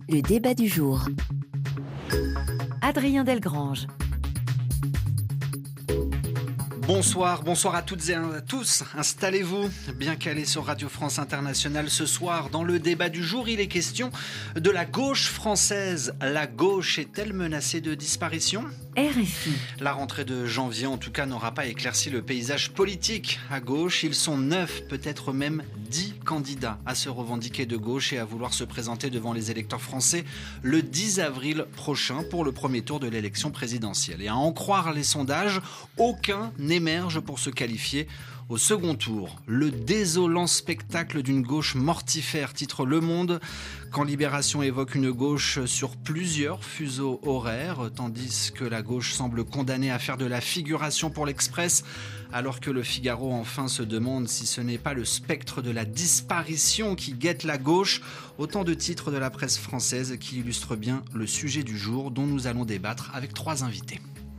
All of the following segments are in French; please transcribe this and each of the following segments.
Le débat du jour. Adrien Delgrange. Bonsoir à toutes et à tous. Installez-vous, bien calés sur Radio France Internationale. Ce soir, dans le débat du jour, il est question de la gauche française. La gauche est-elle menacée de disparition ? RFI. La rentrée de janvier, en tout cas, n'aura pas éclairci le paysage politique à gauche. Ils sont 9, peut-être même 10 candidats à se revendiquer de gauche et à vouloir se présenter devant les électeurs français le 10 avril prochain pour le premier tour de l'élection présidentielle. Et à en croire les sondages, aucun n'émerge pour se qualifier au second tour. Le désolant spectacle d'une gauche mortifère, titre Le Monde, quand Libération évoque une gauche sur plusieurs fuseaux horaires, tandis que la gauche semble condamnée à faire de la figuration pour l'Express, alors que le Figaro enfin se demande si ce n'est pas le spectre de la disparition qui guette la gauche. Autant de titres de la presse française qui illustrent bien le sujet du jour dont nous allons débattre avec 3 invités.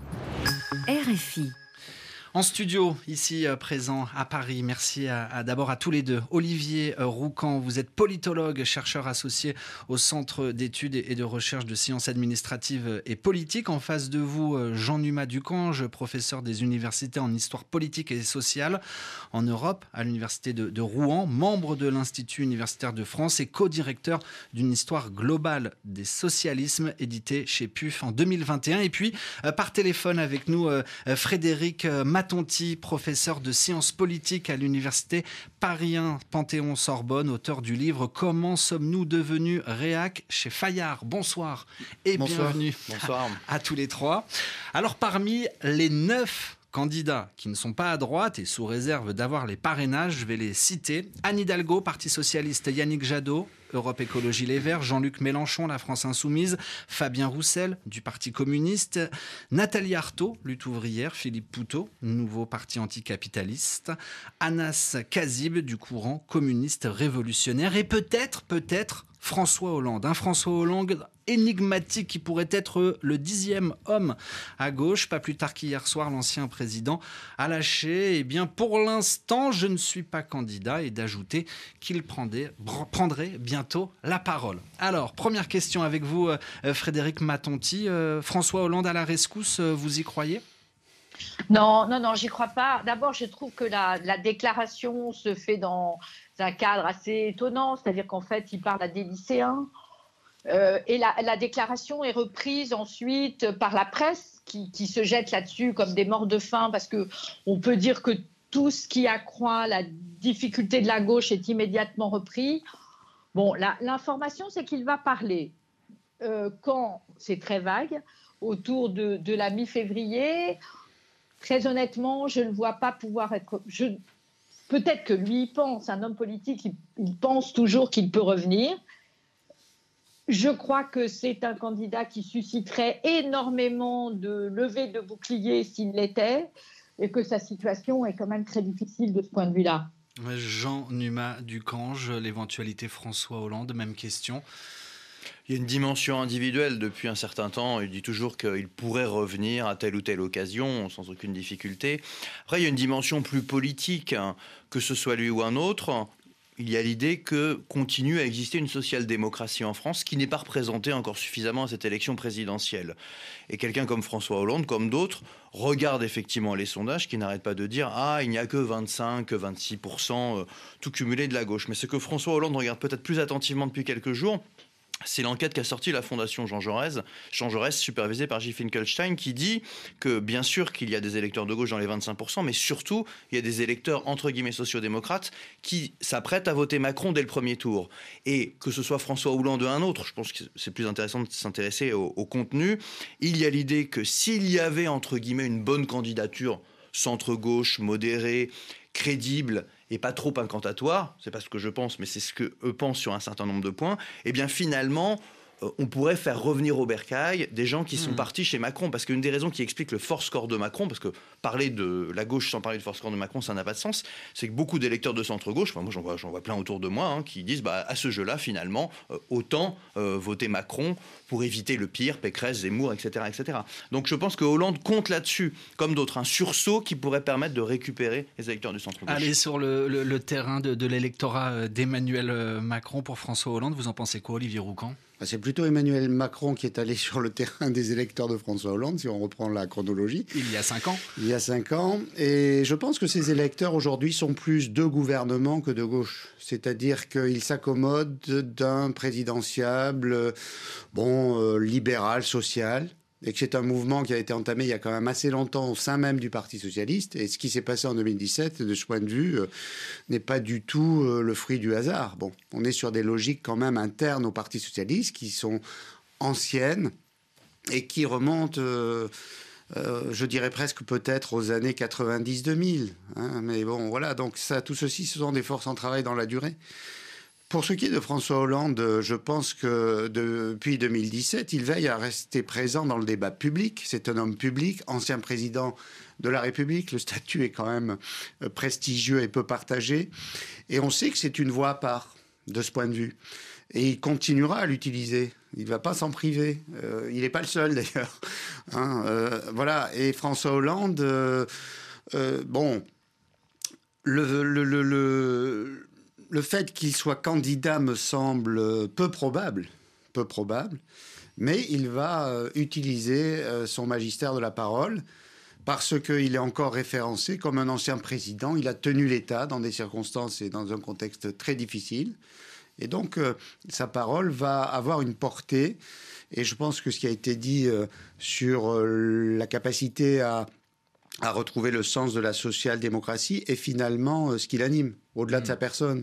RFI. En studio, ici présent à Paris, merci d'abord à tous les deux. Olivier Roucan, vous êtes politologue, chercheur associé au Centre d'études et de recherche de sciences administratives et politiques. En face de vous, Jean-Numa Ducange, professeur des universités en histoire politique et sociale en Europe, à l'université de Rouen, membre de l'Institut universitaire de France et co-directeur d'une histoire globale des socialismes, édité chez PUF en 2021. Et puis, par téléphone avec nous, Frédéric Matonti, professeur de sciences politiques à l'université Paris 1 Panthéon-Sorbonne, auteur du livre « Comment sommes-nous devenus réac ?» chez Fayard. Bonsoir et bienvenue à tous les 3. Alors parmi les 9 candidats qui ne sont pas à droite et sous réserve d'avoir les parrainages, je vais les citer. Anne Hidalgo, Parti Socialiste, Yannick Jadot, Europe Écologie Les Verts, Jean-Luc Mélenchon, La France Insoumise, Fabien Roussel, du Parti communiste, Nathalie Arthaud, Lutte ouvrière, Philippe Poutot, Nouveau Parti anticapitaliste, Anas Kazib, du courant communiste révolutionnaire, et peut-être François Hollande. Un François Hollande énigmatique qui pourrait être le 10e homme à gauche. Pas plus tard qu'hier soir, l'ancien président a lâché. Eh bien, pour l'instant, je ne suis pas candidat, et d'ajouter qu'il prendrait bientôt la parole. Alors, première question avec vous, Frédéric Matonti. François Hollande à la rescousse, vous y croyez ? Non, j'y crois pas. D'abord, je trouve que la déclaration se fait dans un cadre assez étonnant, c'est-à-dire qu'en fait, il parle à des lycéens. Et la déclaration est reprise ensuite par la presse qui se jette là-dessus comme des morts de faim, parce qu'on peut dire que tout ce qui accroît la difficulté de la gauche est immédiatement repris. Bon, l'information, c'est qu'il va parler quand c'est très vague, autour de la mi-février. Très honnêtement, je ne vois pas pouvoir être... Peut-être que lui, il pense, un homme politique, il pense toujours qu'il peut revenir. Je crois que c'est un candidat qui susciterait énormément de levées de boucliers s'il l'était, et que sa situation est quand même très difficile de ce point de vue-là. Jean-Numa Ducange, l'éventualité François Hollande, même question. Il y a une dimension individuelle depuis un certain temps. Il dit toujours qu'il pourrait revenir à telle ou telle occasion sans aucune difficulté. Après, il y a une dimension plus politique, que ce soit lui ou un autre. Il y a l'idée que continue à exister une social-démocratie en France qui n'est pas représentée encore suffisamment à cette élection présidentielle. Et quelqu'un comme François Hollande, comme d'autres, regarde effectivement les sondages qui n'arrêtent pas de dire « Ah, il n'y a que 25, 26% tout cumulé de la gauche ». Mais ce que François Hollande regarde peut-être plus attentivement depuis quelques jours, c'est l'enquête qu'a sortie la Fondation Jean Jaurès, supervisée par J. Finkelstein, qui dit que bien sûr qu'il y a des électeurs de gauche dans les 25%, mais surtout il y a des électeurs entre guillemets sociodémocrates qui s'apprêtent à voter Macron dès le premier tour. Et que ce soit François Hollande ou un autre, je pense que c'est plus intéressant de s'intéresser au contenu. Il y a l'idée que s'il y avait entre guillemets une bonne candidature centre-gauche, modérée, crédible et pas trop incantatoire, c'est pas ce que je pense, mais c'est ce que eux pensent sur un certain nombre de points, et bien finalement, on pourrait faire revenir au bercail des gens qui sont partis chez Macron. Parce qu'une des raisons qui explique le fort score de Macron, parce que parler de la gauche sans parler de fort score de Macron, ça n'a pas de sens, c'est que beaucoup d'électeurs de centre-gauche, moi j'en vois plein autour de moi, qui disent à ce jeu-là, finalement, autant voter Macron pour éviter le pire, Pécresse, Zemmour, etc., etc. Donc je pense que Hollande compte là-dessus, comme d'autres, un sursaut qui pourrait permettre de récupérer les électeurs du centre-gauche. Aller sur le terrain de l'électorat d'Emmanuel Macron pour François Hollande, vous en pensez quoi, Olivier Roucan ? C'est plutôt Emmanuel Macron qui est allé sur le terrain des électeurs de François Hollande, si on reprend la chronologie. Il y a 5 ans. Il y a 5 ans. Et je pense que ces électeurs aujourd'hui sont plus de gouvernement que de gauche. C'est-à-dire qu'ils s'accommodent d'un présidentiable, libéral, social. Et que c'est un mouvement qui a été entamé il y a quand même assez longtemps au sein même du Parti socialiste. Et ce qui s'est passé en 2017, de ce point de vue, n'est pas du tout le fruit du hasard. Bon, on est sur des logiques quand même internes au Parti socialiste qui sont anciennes et qui remontent, je dirais presque peut-être aux années 90-2000. Hein. Mais bon, voilà, donc ça, tout ceci, ce sont des forces en travail dans la durée. Pour ce qui est de François Hollande, je pense que depuis 2017, il veille à rester présent dans le débat public. C'est un homme public, ancien président de la République. Le statut est quand même prestigieux et peu partagé. Et on sait que c'est une voie à part de ce point de vue. Et il continuera à l'utiliser. Il ne va pas s'en priver. Il n'est pas le seul d'ailleurs. Hein, voilà. Et François Hollande, le fait qu'il soit candidat me semble peu probable, mais il va utiliser son magistère de la parole parce qu'il est encore référencé comme un ancien président. Il a tenu l'État dans des circonstances et dans un contexte très difficile. Et donc, sa parole va avoir une portée. Et je pense que ce qui a été dit sur la capacité à retrouver le sens de la social-démocratie est finalement ce qui l'anime, au-delà de sa personne.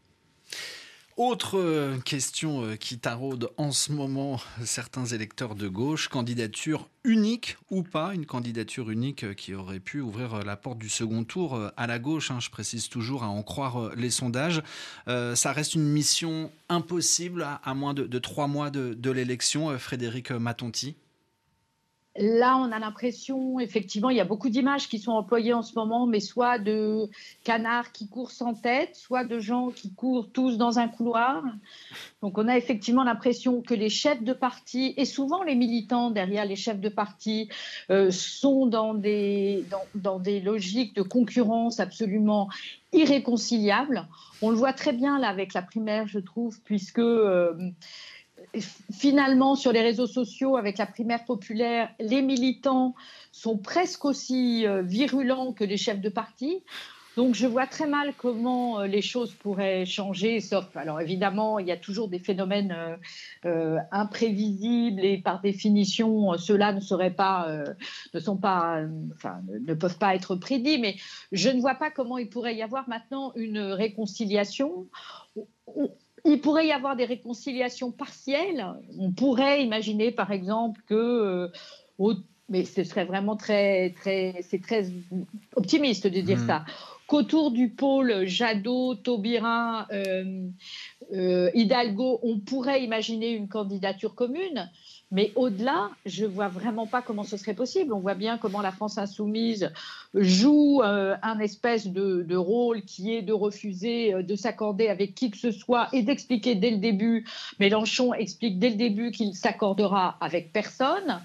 Autre question qui taraude en ce moment certains électeurs de gauche, candidature unique ou pas, une candidature unique qui aurait pu ouvrir la porte du second tour à la gauche, hein, je précise toujours, à en croire les sondages. Ça reste une mission impossible à moins de 3 mois de l'élection, Frédéric Matonti. Là, on a l'impression, effectivement, il y a beaucoup d'images qui sont employées en ce moment, mais soit de canards qui courent sans tête, soit de gens qui courent tous dans un couloir. Donc, on a effectivement l'impression que les chefs de parti, et souvent les militants derrière les chefs de parti, sont dans des logiques de concurrence absolument irréconciliables. On le voit très bien là avec la primaire, je trouve, puisque... finalement, sur les réseaux sociaux, avec la primaire populaire, les militants sont presque aussi virulents que les chefs de parti. Donc, je vois très mal comment les choses pourraient changer, sauf, alors évidemment, il y a toujours des phénomènes imprévisibles et par définition, ceux-là ne peuvent pas être prédits. Mais je ne vois pas comment il pourrait y avoir maintenant une réconciliation. Il pourrait y avoir des réconciliations partielles. On pourrait imaginer, par exemple, mais ce serait vraiment c'est très optimiste de dire ça, qu'autour du pôle Jadot, Taubira, Hidalgo, on pourrait imaginer une candidature commune. Mais au-delà, je ne vois vraiment pas comment ce serait possible. On voit bien comment la France insoumise joue un espèce de rôle qui est de refuser de s'accorder avec qui que ce soit et d'expliquer dès le début. Mélenchon explique dès le début qu'il s'accordera avec personne.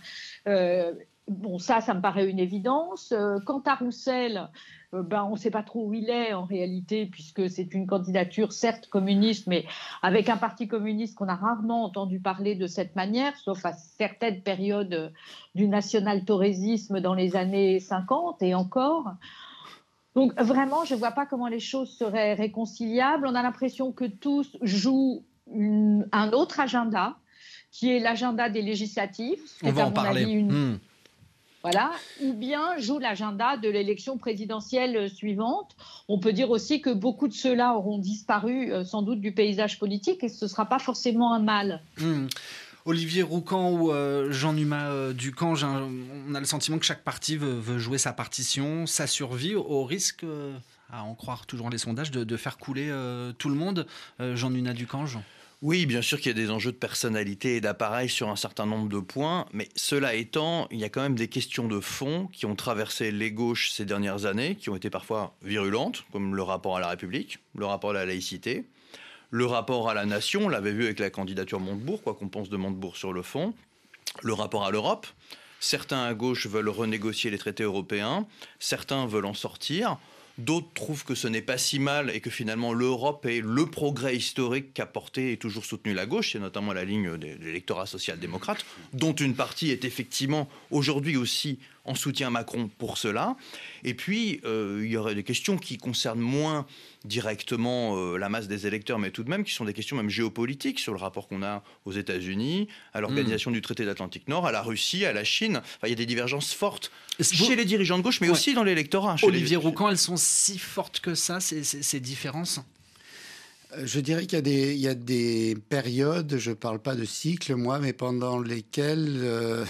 Ça me paraît une évidence. Quant à Roussel, on ne sait pas trop où il est en réalité, puisque c'est une candidature certes communiste, mais avec un parti communiste qu'on a rarement entendu parler de cette manière, sauf à certaines périodes du national-thorésisme dans les années 50 et encore. Donc vraiment, je ne vois pas comment les choses seraient réconciliables. On a l'impression que tous jouent un autre agenda, qui est l'agenda des législatives. On va en parler. Voilà, ou bien joue l'agenda de l'élection présidentielle suivante. On peut dire aussi que beaucoup de ceux-là auront disparu sans doute du paysage politique et ce ne sera pas forcément un mal. Olivier Roucan ou Jean-Numa Ducamp, on a le sentiment que chaque parti veut jouer sa partition, sa survie, au risque, à en croire toujours les sondages, de faire couler tout le monde. Jean-Numa Ducamp. Oui, bien sûr qu'il y a des enjeux de personnalité et d'appareil sur un certain nombre de points, mais cela étant, il y a quand même des questions de fond qui ont traversé les gauches ces dernières années, qui ont été parfois virulentes, comme le rapport à la République, le rapport à la laïcité, le rapport à la nation, on l'avait vu avec la candidature Montebourg, quoi qu'on pense de Montebourg sur le fond, le rapport à l'Europe. Certains à gauche veulent renégocier les traités européens, certains veulent en sortir. D'autres trouvent que ce n'est pas si mal et que finalement l'Europe est le progrès historique qu'a porté et toujours soutenu la gauche. C'est notamment la ligne de l'électorat social-démocrate, dont une partie est effectivement aujourd'hui aussi en soutien Macron pour cela. Et puis, il y aurait des questions qui concernent moins directement la masse des électeurs, mais tout de même qui sont des questions même géopolitiques sur le rapport qu'on a aux États-Unis, à l'organisation du traité d'Atlantique Nord, à la Russie, à la Chine. Enfin, il y a des divergences fortes chez les dirigeants de gauche, mais aussi dans l'électorat. Olivier Roucan, elles sont si fortes que ça, ces différences? Je dirais qu'il y a des périodes, je ne parle pas de cycle, moi, mais pendant lesquelles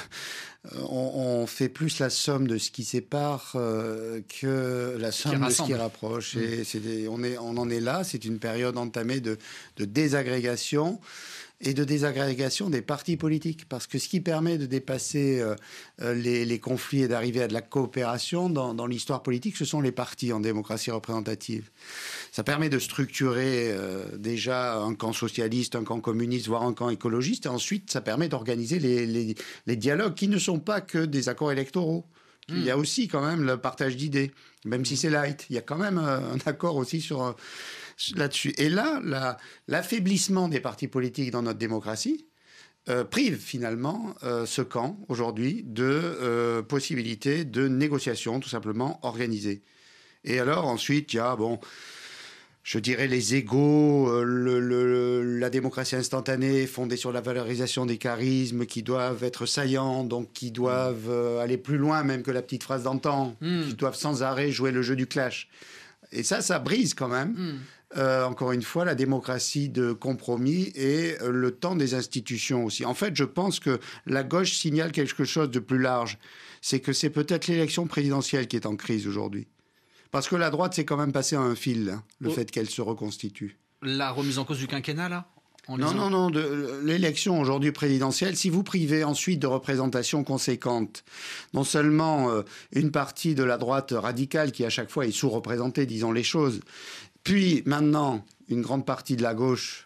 on fait plus la somme de ce qui sépare que la somme de ce qui rapproche. Et on en est là, c'est une période entamée de désagrégation. Et de désagrégation des partis politiques. Parce que ce qui permet de dépasser les conflits et d'arriver à de la coopération dans l'histoire politique, ce sont les partis en démocratie représentative. Ça permet de structurer déjà un camp socialiste, un camp communiste, voire un camp écologiste. Et ensuite, ça permet d'organiser les dialogues qui ne sont pas que des accords électoraux. Il y a aussi quand même le partage d'idées, même si c'est light. Il y a quand même un accord aussi là-dessus. Et là, l'affaiblissement des partis politiques dans notre démocratie prive finalement ce camp aujourd'hui de possibilités de négociation tout simplement organisées. Et alors ensuite, il y a, je dirais les égos, la démocratie instantanée fondée sur la valorisation des charismes qui doivent être saillants, donc qui doivent aller plus loin même que la petite phrase d'antan, qui doivent sans arrêt jouer le jeu du clash. Et ça brise quand même, encore une fois, la démocratie de compromis et le temps des institutions aussi. En fait, je pense que la gauche signale quelque chose de plus large. C'est que c'est peut-être l'élection présidentielle qui est en crise aujourd'hui. Parce que la droite s'est quand même passée à un fil, le fait qu'elle se reconstitue. La remise en cause du quinquennat, là ? Non, l'élection aujourd'hui présidentielle, si vous privez ensuite de représentation conséquente, non seulement une partie de la droite radicale qui à chaque fois est sous-représentée, disons les choses, puis maintenant une grande partie de la gauche,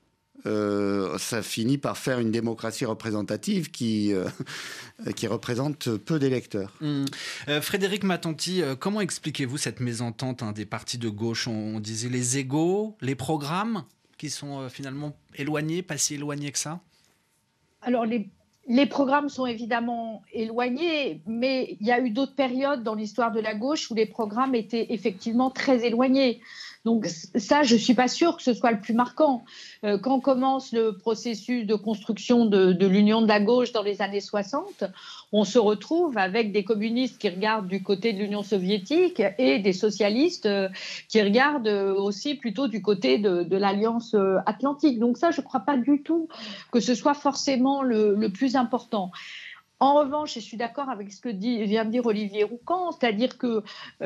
ça finit par faire une démocratie représentative qui représente peu d'électeurs. Frédéric Matanti, comment expliquez-vous cette mésentente des partis de gauche ? On disait les égos, les programmes qui sont finalement éloignés, pas si éloignés que ça ? Alors, les programmes sont évidemment éloignés, mais il y a eu d'autres périodes dans l'histoire de la gauche où les programmes étaient effectivement très éloignés. Donc ça, je ne suis pas sûre que ce soit le plus marquant. Quand commence le processus de construction de l'union de la gauche dans les années 60, on se retrouve avec des communistes qui regardent du côté de l'Union soviétique et des socialistes qui regardent aussi plutôt du côté de l'Alliance atlantique. Donc ça, je ne crois pas du tout que ce soit forcément le plus important. En revanche, je suis d'accord avec ce que vient de dire Olivier Roucan, c'est-à-dire que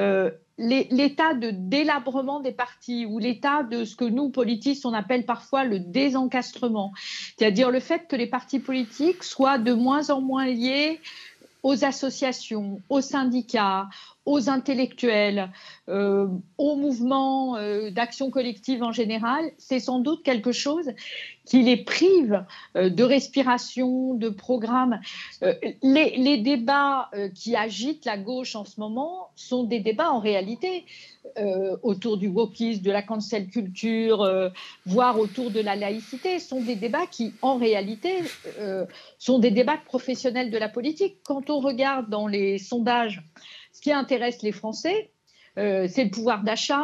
l'état de délabrement des partis ou l'état de ce que nous, politistes, on appelle parfois le désencastrement, c'est-à-dire le fait que les partis politiques soient de moins en moins liés aux associations, aux syndicats, aux intellectuels, aux mouvements d'action collective en général, c'est sans doute quelque chose qui les prive de respiration, de programme. Les débats qui agitent la gauche en ce moment sont des débats en réalité autour du wokisme, de la cancel culture, voire autour de la laïcité, sont des débats qui, en réalité, sont des débats professionnels de la politique. Quand on regarde dans les sondages, ce qui intéresse les Français, c'est le pouvoir d'achat,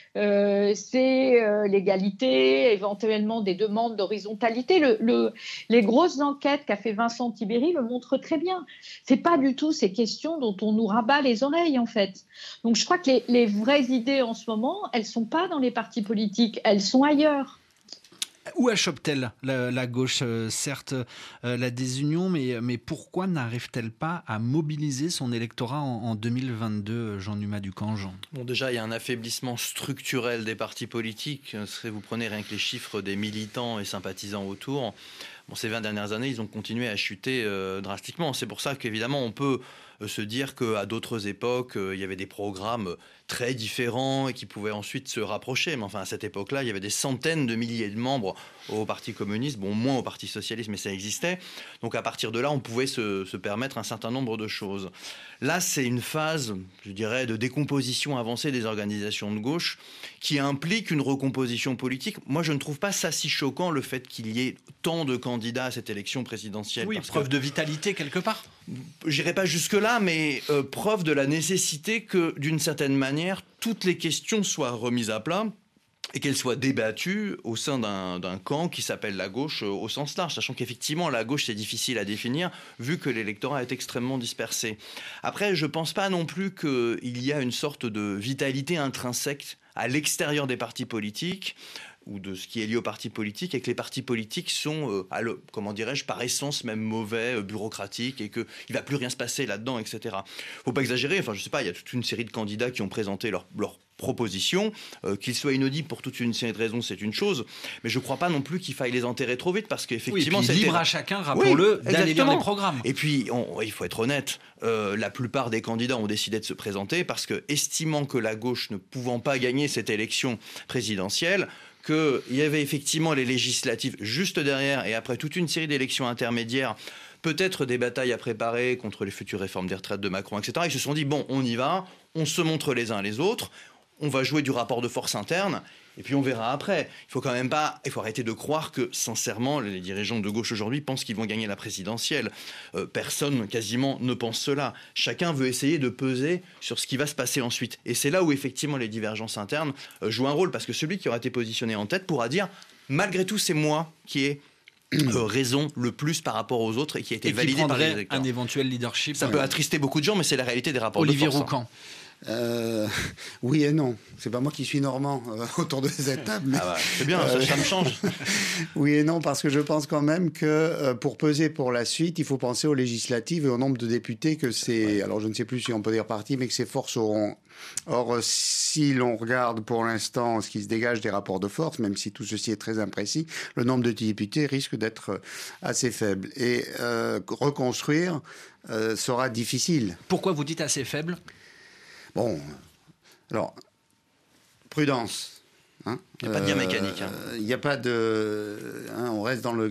c'est l'égalité, éventuellement des demandes d'horizontalité. Les grosses enquêtes qu'a fait Vincent Tibéri le montrent très bien. Ce n'est pas du tout ces questions dont on nous rabat les oreilles, en fait. Donc je crois que les vraies idées en ce moment, elles ne sont pas dans les partis politiques, elles sont ailleurs. Où achoppe-t-elle la gauche ? Certes, la désunion, mais pourquoi n'arrive-t-elle pas à mobiliser son électorat en 2022, Jean-Numa Ducange ? Bon, déjà, il y a un affaiblissement structurel des partis politiques. Vous prenez rien que les chiffres des militants et sympathisants autour. ces 20 dernières années, ils ont continué à chuter drastiquement. C'est pour ça qu'évidemment, on peut se dire qu'à d'autres époques, il y avait des programmes très différents et qui pouvaient ensuite se rapprocher. Mais enfin, à cette époque-là, il y avait des centaines de milliers de membres au Parti communiste, moins au Parti socialiste, mais ça existait. Donc à partir de là, on pouvait se permettre un certain nombre de choses. Là, c'est une phase, je dirais, de décomposition avancée des organisations de gauche qui implique une recomposition politique. Moi, je ne trouve pas ça si choquant, le fait qu'il y ait tant de candidats à cette élection présidentielle. Oui, preuve de vitalité quelque part. J'irai pas jusque-là, mais preuve de la nécessité que, d'une certaine manière, toutes les questions soient remises à plat et qu'elles soient débattues au sein d'un camp qui s'appelle la gauche au sens large, sachant qu'effectivement, la gauche, c'est difficile à définir, vu que l'électorat est extrêmement dispersé. Après, je ne pense pas non plus qu'il y a une sorte de vitalité intrinsèque à l'extérieur des partis politiques, ou de ce qui est lié aux partis politiques, et que les partis politiques sont, comment dirais-je, par essence même mauvais, bureaucratiques, et qu'il ne va plus rien se passer là-dedans, etc. Il ne faut pas exagérer, enfin je ne sais pas, il y a toute une série de candidats qui ont présenté leurs propositions, qu'ils soient inaudibles pour toute une série de raisons, c'est une chose, mais je ne crois pas non plus qu'il faille les enterrer trop vite, parce qu'effectivement... Oui, et puis libre à chacun, rappelons-le, d'aller lire les programmes. Et puis, il faut être honnête, la plupart des candidats ont décidé de se présenter parce que, estimant que la gauche ne pouvant pas gagner cette élection présidentielle, qu'il y avait effectivement les législatives juste derrière et après toute une série d'élections intermédiaires, peut-être des batailles à préparer contre les futures réformes des retraites de Macron, etc. Ils se sont dit, bon, on y va, on se montre les uns les autres, on va jouer du rapport de force interne, et puis on verra après. Il faut arrêter de croire que, sincèrement, les dirigeants de gauche aujourd'hui pensent qu'ils vont gagner la présidentielle. Personne, quasiment, ne pense cela. Chacun veut essayer de peser sur ce qui va se passer ensuite. Et c'est là où, effectivement, les divergences internes jouent un rôle, parce que celui qui aura été positionné en tête pourra dire, malgré tout, c'est moi qui ai raison le plus par rapport aux autres et qui a été validé par les électeurs. Un éventuel leadership. Ça peut attrister beaucoup de gens, mais c'est la réalité des rapports de force. Olivier Roucan. Oui et non. C'est pas moi qui suis normand autour de cette table. Mais c'est bien, ça me change. Oui et non, parce que je pense quand même que pour peser pour la suite, il faut penser aux législatives et au nombre de députés que c'est. Ouais. Alors je ne sais plus si on peut dire parti, mais que ces forces auront. Or, si l'on regarde pour l'instant ce qui se dégage des rapports de force, même si tout ceci est très imprécis, le nombre de députés risque d'être assez faible. Et reconstruire sera difficile. Pourquoi vous dites assez faible ? Bon, alors, prudence. Hein, il n'y a pas de bien mécanique. Il n'y a pas de... on reste dans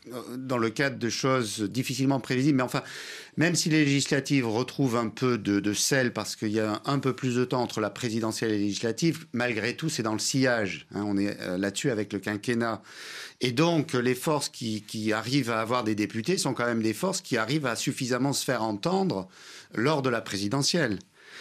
le cadre de choses difficilement prévisibles. Mais enfin, même si les législatives retrouvent un peu de sel, parce qu'il y a un peu plus de temps entre la présidentielle et les législatives, malgré tout, c'est dans le sillage. On est là-dessus avec le quinquennat. Et donc, les forces qui arrivent à avoir des députés sont quand même des forces qui arrivent à suffisamment se faire entendre lors de la présidentielle.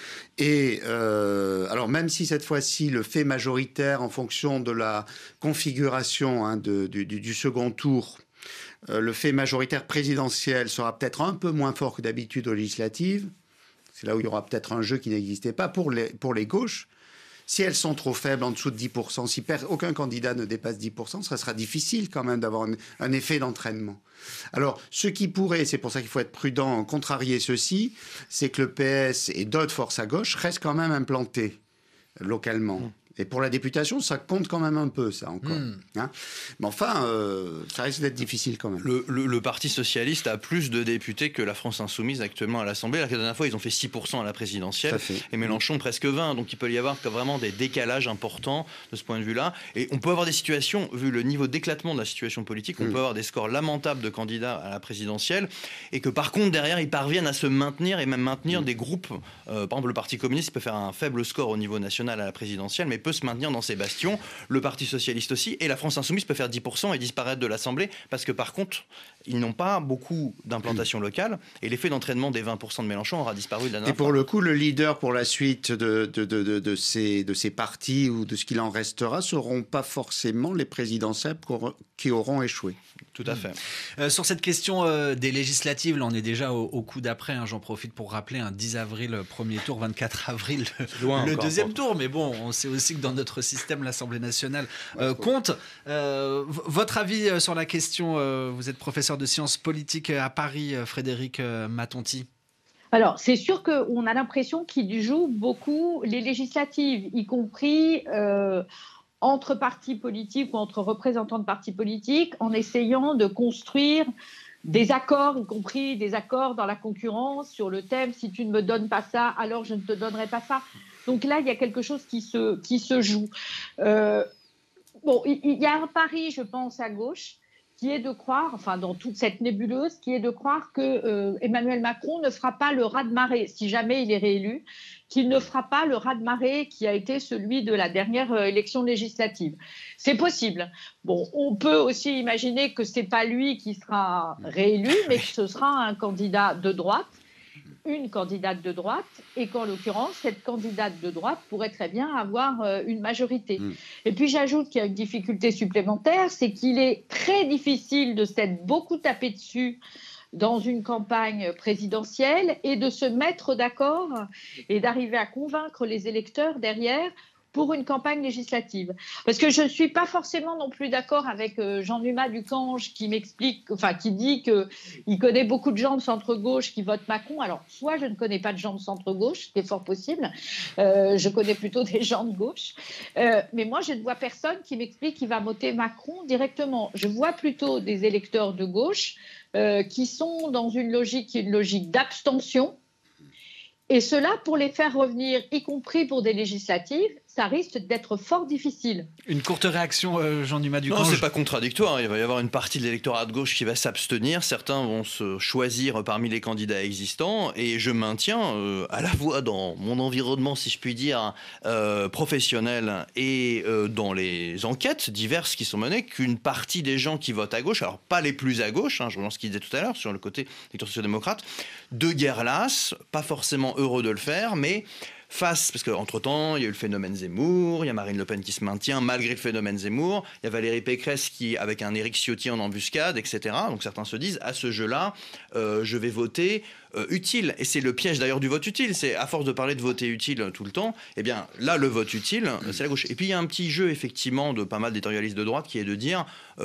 Et alors même si cette fois-ci le fait majoritaire en fonction de la configuration du second tour, le fait majoritaire présidentiel sera peut-être un peu moins fort que d'habitude aux législatives, c'est là où il y aura peut-être un jeu qui n'existait pas pour les gauches. Si elles sont trop faibles, en dessous de 10%, si aucun candidat ne dépasse 10%, ce sera difficile quand même d'avoir un effet d'entraînement. Alors, ce qui pourrait, c'est pour ça qu'il faut être prudent, contrarier ceci, c'est que le PS et d'autres forces à gauche restent quand même implantés localement. Et pour la députation, ça compte quand même un peu, ça, encore. Hein, mais enfin, ça risque d'être difficile quand même. Le Parti socialiste a plus de députés que la France insoumise actuellement à l'Assemblée. La dernière fois, ils ont fait 6% à la présidentielle. Et Mélenchon, presque 20%. Donc, il peut y avoir vraiment des décalages importants de ce point de vue-là. Et on peut avoir des situations, vu le niveau d'éclatement de la situation politique, on peut avoir des scores lamentables de candidats à la présidentielle. Et que, par contre, derrière, ils parviennent à se maintenir et même maintenir des groupes. Par exemple, le Parti communiste peut faire un faible score au niveau national à la présidentielle, mais peut se maintenir dans ses bastions, le Parti socialiste aussi, et la France insoumise peut faire 10% et disparaître de l'Assemblée, parce que par contre, ils n'ont pas beaucoup d'implantation locale, et l'effet d'entraînement des 20% de Mélenchon aura disparu de la dernière fois. Et pour le coup, le leader pour la suite de ces partis, ou de ce qu'il en restera, seront pas forcément les présidentielles qui auront échoué. Tout à fait. Sur cette question des législatives, là on est déjà au coup d'après, j'en profite pour rappeler, 10 avril, premier tour, 24 avril, le deuxième tour, mais bon, on sait aussi que dans notre système, l'Assemblée nationale compte. Votre avis sur la question, vous êtes professeur de sciences politiques à Paris, Frédéric Matonti. Alors, c'est sûr qu'on a l'impression qu'il joue beaucoup les législatives, y compris entre partis politiques ou entre représentants de partis politiques en essayant de construire des accords, y compris des accords dans la concurrence sur le thème « si tu ne me donnes pas ça, alors je ne te donnerai pas ça ». Donc là, il y a quelque chose qui se joue. Il y a un pari, je pense, à gauche, qui est de croire, enfin dans toute cette nébuleuse, qui est de croire que Emmanuel Macron ne fera pas le raz-de-marée, si jamais il est réélu, qu'il ne fera pas le raz-de-marée qui a été celui de la dernière élection législative. C'est possible. Bon, on peut aussi imaginer que ce n'est pas lui qui sera réélu, mais que ce sera un candidat de droite, une candidate de droite, et qu'en l'occurrence, cette candidate de droite pourrait très bien avoir une majorité. Et puis j'ajoute qu'il y a une difficulté supplémentaire, c'est qu'il est très difficile de s'être beaucoup tapé dessus dans une campagne présidentielle et de se mettre d'accord et d'arriver à convaincre les électeurs derrière pour une campagne législative. Parce que je ne suis pas forcément non plus d'accord avec Jean Numa Ducange qui dit qu'il connaît beaucoup de gens de centre-gauche qui votent Macron. Alors, soit je ne connais pas de gens de centre-gauche, c'est fort possible, je connais plutôt des gens de gauche, mais moi je ne vois personne qui m'explique qu'il va voter Macron directement. Je vois plutôt des électeurs de gauche qui sont dans une logique d'abstention, et cela, pour les faire revenir, y compris pour des législatives, ça risque d'être fort difficile. Une courte réaction, Jean Numa Ducange. Non, c'est pas contradictoire. Il va y avoir une partie de l'électorat de gauche qui va s'abstenir. Certains vont se choisir parmi les candidats existants. Et je maintiens, à la fois dans mon environnement, si je puis dire, professionnel et dans les enquêtes diverses qui sont menées, qu'une partie des gens qui votent à gauche, alors pas les plus à gauche, je reviens à ce qu'il disait tout à l'heure sur le côté électeur social-démocrate, de guerre lasse, pas forcément heureux de le faire, mais parce qu'entre-temps, il y a eu le phénomène Zemmour, il y a Marine Le Pen qui se maintient malgré le phénomène Zemmour, il y a Valérie Pécresse qui, avec un Éric Ciotti en embuscade, etc. Donc certains se disent, à ce jeu-là, je vais voter utile. Et c'est le piège d'ailleurs du vote utile, c'est à force de parler de voter utile tout le temps, eh bien là, le vote utile, c'est la gauche. Et puis il y a un petit jeu, effectivement, de pas mal d'éditorialistes de droite qui est de dire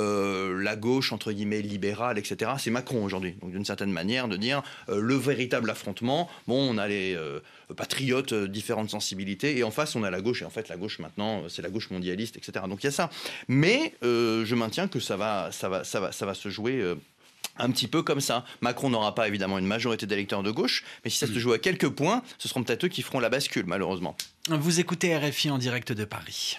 la gauche, entre guillemets, libérale, etc. C'est Macron aujourd'hui. Donc d'une certaine manière, de dire le véritable affrontement, bon, on a les patriotes, différentes sensibilités, et en face, on a la gauche. Et en fait, la gauche, maintenant, c'est la gauche mondialiste, etc. Donc il y a ça. Mais je maintiens que ça va se jouer un petit peu comme ça. Macron n'aura pas évidemment une majorité d'électeurs de gauche, mais si ça se joue à quelques points, ce seront peut-être eux qui feront la bascule, malheureusement. Vous écoutez RFI en direct de Paris.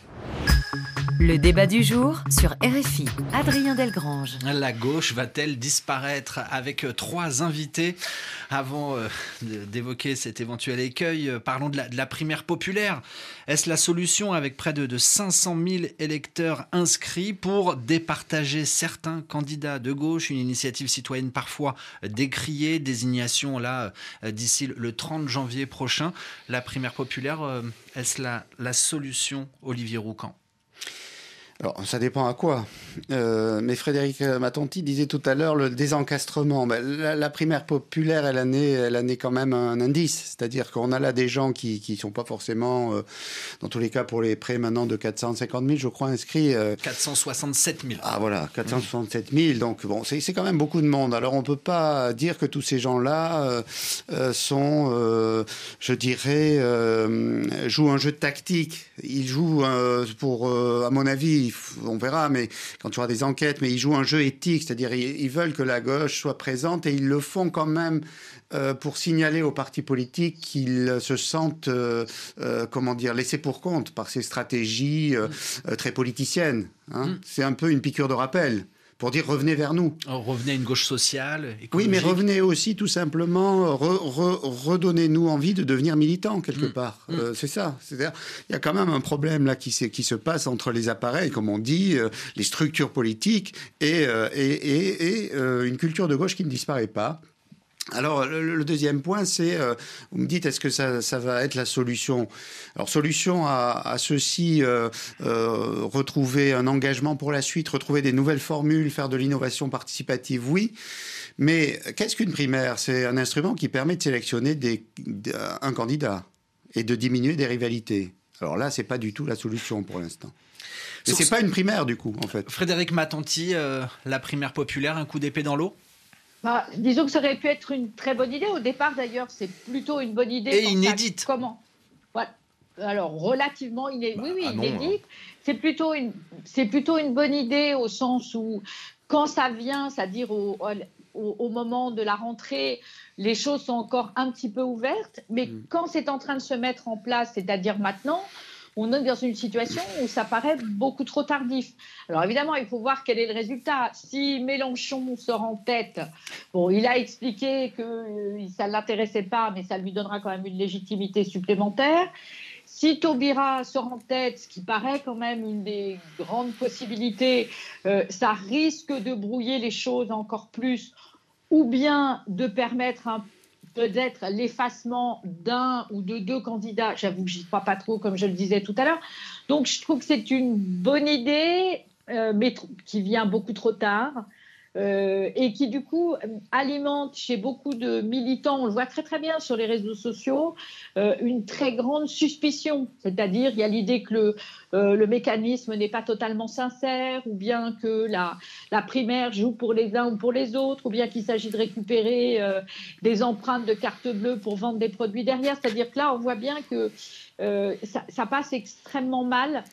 Le débat du jour sur RFI. Adrien Delgrange. La gauche va-t-elle disparaître? Avec trois invités. Avant d'évoquer cet éventuel écueil, parlons de la primaire populaire. Est-ce la solution, avec près de 500 000 électeurs inscrits, pour départager certains candidats de gauche? Une initiative citoyenne parfois décriée, désignation là d'ici le 30 janvier prochain. La primaire populaire, est-ce la solution, Olivier Roucan? Alors, ça dépend à quoi. Mais Frédéric Matonti disait tout à l'heure le désencastrement. La primaire populaire, elle en est quand même un indice. C'est-à-dire qu'on a là des gens qui sont pas forcément, dans tous les cas pour les prêts maintenant de 450 000, je crois, inscrits. 467 000. Ah voilà, 467 000. Donc bon, c'est quand même beaucoup de monde. Alors on peut pas dire que tous ces gens-là sont, je dirais, jouent un jeu tactique. Ils jouent à mon avis, on verra, mais quand tu auras des enquêtes, mais ils jouent un jeu éthique, c'est-à-dire ils veulent que la gauche soit présente, et ils le font quand même pour signaler aux partis politiques qu'ils se sentent, laissés pour compte par ces stratégies très politiciennes. C'est un peu une piqûre de rappel. Pour dire revenez vers nous. Revenez à une gauche sociale, écologique. Oui, mais revenez aussi tout simplement, redonnez-nous envie de devenir militants quelque part. C'est ça. C'est-à-dire, il y a quand même un problème là qui se passe entre les appareils, comme on dit, les structures politiques et une culture de gauche qui ne disparaît pas. Alors, le deuxième point, c'est, vous me dites, est-ce que ça va être la solution? Alors, solution à ceci, retrouver un engagement pour la suite, retrouver des nouvelles formules, faire de l'innovation participative, oui. Mais qu'est-ce qu'une primaire? C'est un instrument qui permet de sélectionner un candidat et de diminuer des rivalités. Alors là, c'est pas du tout la solution pour l'instant. Et c'est pas une primaire, du coup, en fait. Frédéric Matonti, la primaire populaire, un coup d'épée dans l'eau? Disons que ça aurait pu être une très bonne idée. Au départ, d'ailleurs, c'est plutôt une bonne idée. Et inédite. Comment? Voilà. Alors, relativement inédite. Oui, inédite. c'est plutôt une bonne idée au sens où, quand ça vient, c'est-à-dire au moment de la rentrée, les choses sont encore un petit peu ouvertes. Mais quand c'est en train de se mettre en place, c'est-à-dire maintenant, on est dans une situation où ça paraît beaucoup trop tardif. Alors évidemment, il faut voir quel est le résultat. Si Mélenchon sort en tête, bon, il a expliqué que ça ne l'intéressait pas, mais ça lui donnera quand même une légitimité supplémentaire. Si Taubira sort en tête, ce qui paraît quand même une des grandes possibilités, ça risque de brouiller les choses encore plus, ou bien de permettre peut-être l'effacement d'un ou de deux candidats. J'avoue que je n'y crois pas trop, comme je le disais tout à l'heure. Donc je trouve que c'est une bonne idée, mais qui vient beaucoup trop tard. Et qui du coup alimente chez beaucoup de militants, on le voit très très bien sur les réseaux sociaux, une très grande suspicion. C'est-à-dire il y a l'idée que le mécanisme n'est pas totalement sincère, ou bien que la primaire joue pour les uns ou pour les autres, ou bien qu'il s'agit de récupérer des empreintes de carte bleue pour vendre des produits derrière. C'est-à-dire que là on voit bien que ça passe extrêmement mal,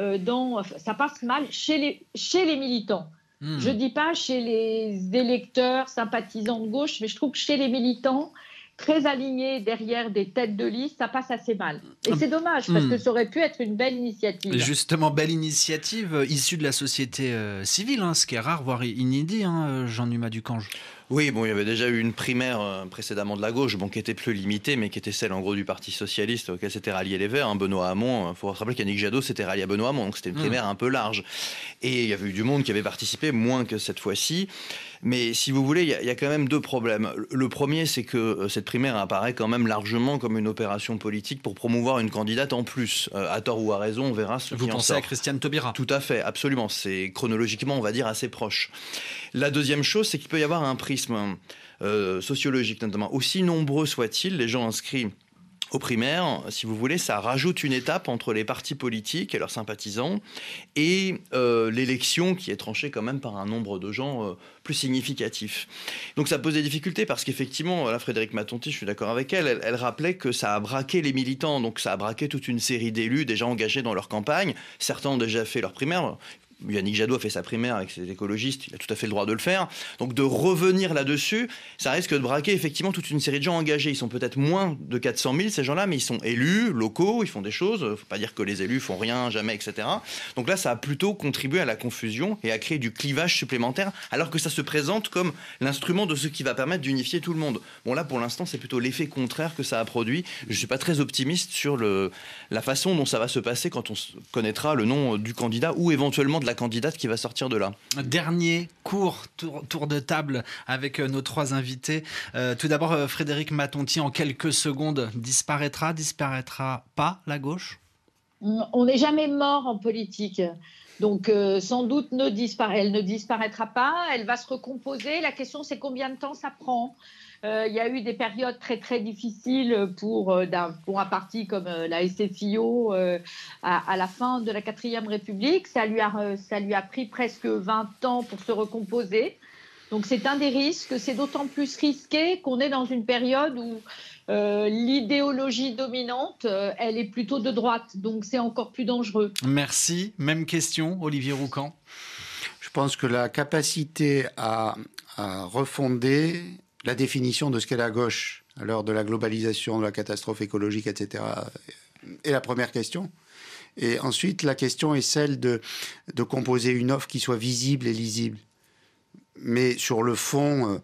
ça passe mal chez les militants. Je ne dis pas chez les électeurs sympathisants de gauche, mais je trouve que chez les militants, très alignés derrière des têtes de liste, ça passe assez mal. Et c'est dommage, parce que ça aurait pu être une belle initiative. Justement, belle initiative issue de la société civile, ce qui est rare, voire inédit, Jean-Numat Ducange. Oui, bon, il y avait déjà eu une primaire précédemment de la gauche, qui était plus limitée, mais qui était celle en gros du Parti Socialiste auquel s'étaient ralliés les Verts. Benoît Hamon, il faut se rappeler qu'Yannick Jadot s'était rallié à Benoît Hamon, donc c'était une primaire un peu large. Et il y avait eu du monde qui avait participé, moins que cette fois-ci. Mais si vous voulez, il y a quand même deux problèmes. Le premier, c'est que cette primaire apparaît quand même largement comme une opération politique pour promouvoir une candidate en plus. À tort ou à raison, on verra ce qui en sort. Vous pensez à Christiane Taubira? Tout à fait, absolument. C'est chronologiquement, on va dire, assez proche. La deuxième chose, c'est qu'il peut y avoir un prisme sociologique, notamment. Aussi nombreux soient-ils, les gens inscrits aux primaires, si vous voulez, ça rajoute une étape entre les partis politiques et leurs sympathisants et l'élection qui est tranchée quand même par un nombre de gens plus significatif. Donc ça pose des difficultés parce qu'effectivement, là, Frédérique Matonti, je suis d'accord avec elle, elle rappelait que ça a braqué les militants, donc ça a braqué toute une série d'élus déjà engagés dans leur campagne. Certains ont déjà fait leur primaire. Yannick Jadot a fait sa primaire avec ses écologistes, il a tout à fait le droit de le faire. Donc de revenir là-dessus, ça risque de braquer effectivement toute une série de gens engagés. Ils sont peut-être moins de 400 000 ces gens-là, mais ils sont élus, locaux, ils font des choses. Il ne faut pas dire que les élus font rien, jamais, etc. Donc là, ça a plutôt contribué à la confusion et à créer du clivage supplémentaire, alors que ça se présente comme l'instrument de ce qui va permettre d'unifier tout le monde. Bon là, pour l'instant, c'est plutôt l'effet contraire que ça a produit. Je ne suis pas très optimiste sur la façon dont ça va se passer quand on connaîtra le nom du candidat ou éventuellement de la candidate qui va sortir de là. Dernier court tour de table avec nos trois invités. Tout d'abord, Frédérique Matonti, en quelques secondes, disparaîtra pas la gauche? On n'est jamais mort en politique. Donc, sans doute, elle ne disparaîtra pas. Elle va se recomposer. La question, c'est combien de temps ça prend. Il y a eu des périodes très très difficiles pour un parti comme la SFIO à la fin de la 4e République. Ça lui a pris presque 20 ans pour se recomposer. Donc c'est un des risques. C'est d'autant plus risqué qu'on est dans une période où l'idéologie dominante, elle est plutôt de droite. Donc c'est encore plus dangereux. Merci. Même question, Olivier Roucan. Je pense que la capacité à refonder la définition de ce qu'est la gauche à l'heure de la globalisation, de la catastrophe écologique, etc., est la première question. Et ensuite, la question est celle de composer une offre qui soit visible et lisible. Mais sur le fond,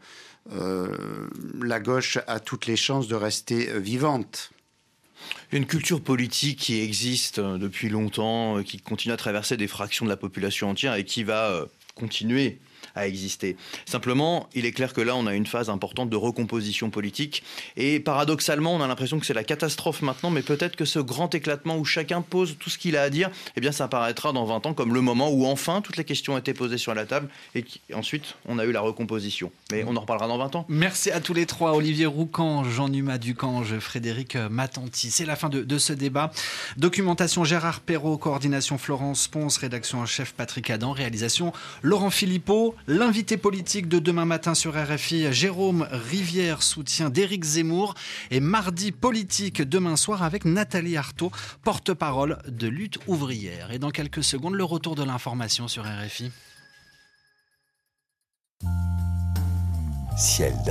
la gauche a toutes les chances de rester vivante. Une culture politique qui existe depuis longtemps, qui continue à traverser des fractions de la population entière et qui va continuer à exister. Simplement, il est clair que là, on a une phase importante de recomposition politique et paradoxalement, on a l'impression que c'est la catastrophe maintenant, mais peut-être que ce grand éclatement où chacun pose tout ce qu'il a à dire, eh bien, ça apparaîtra dans 20 ans comme le moment où enfin toutes les questions ont été posées sur la table et ensuite, on a eu la recomposition. Mais on en reparlera dans 20 ans. Merci à tous les trois, Olivier Roucan, Jean-Numat Ducange, Frédérique Matonti. C'est la fin de ce débat. Documentation Gérard Perrault, coordination Florence Ponce, rédaction en chef Patrick Adam, réalisation Laurent Philippot. Info, l'invité politique de demain matin sur RFI, Jérôme Rivière, soutien d'Éric Zemmour. Et mardi politique demain soir avec Nathalie Arthaud, porte-parole de Lutte ouvrière. Et dans quelques secondes, le retour de l'information sur RFI. Ciel